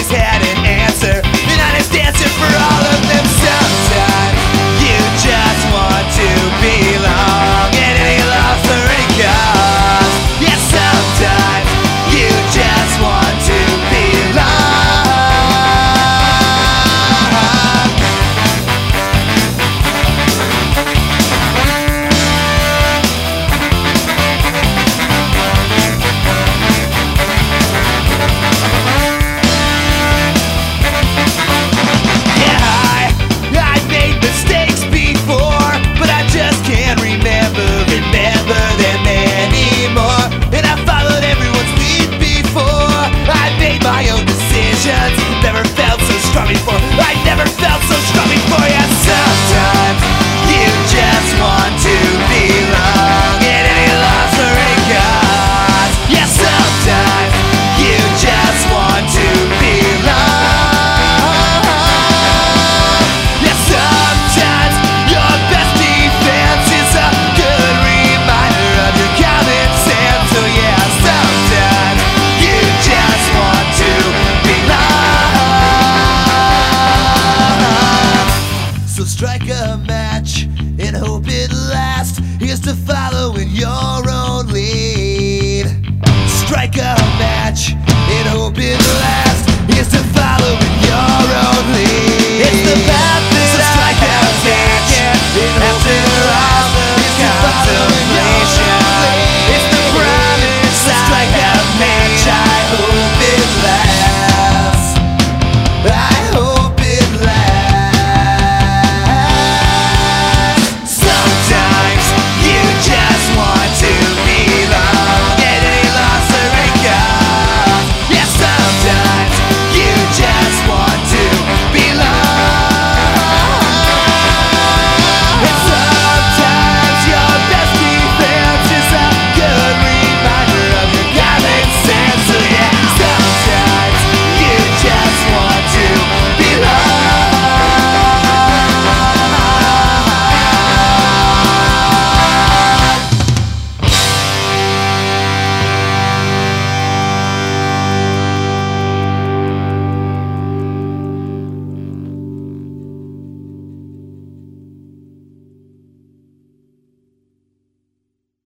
always had an answer, an honest answer for all of them. Sometimes you just want to belong at any loss or any cost. Yeah, sometimes you just want to belong. Never felt so strong before. I never felt so strong before. Yeah, sometimes you just want to belong at any loss or any cost. Yeah, sometimes you just want to belong. Yeah, sometimes your best defense is a good reminder of your common sense. So yeah, sometimes you just want to belong. So strike a match and hope it lasts. Here's to follow in your own lead. Strike a match and hope it lasts. Here's to follow in your own lead. It's the path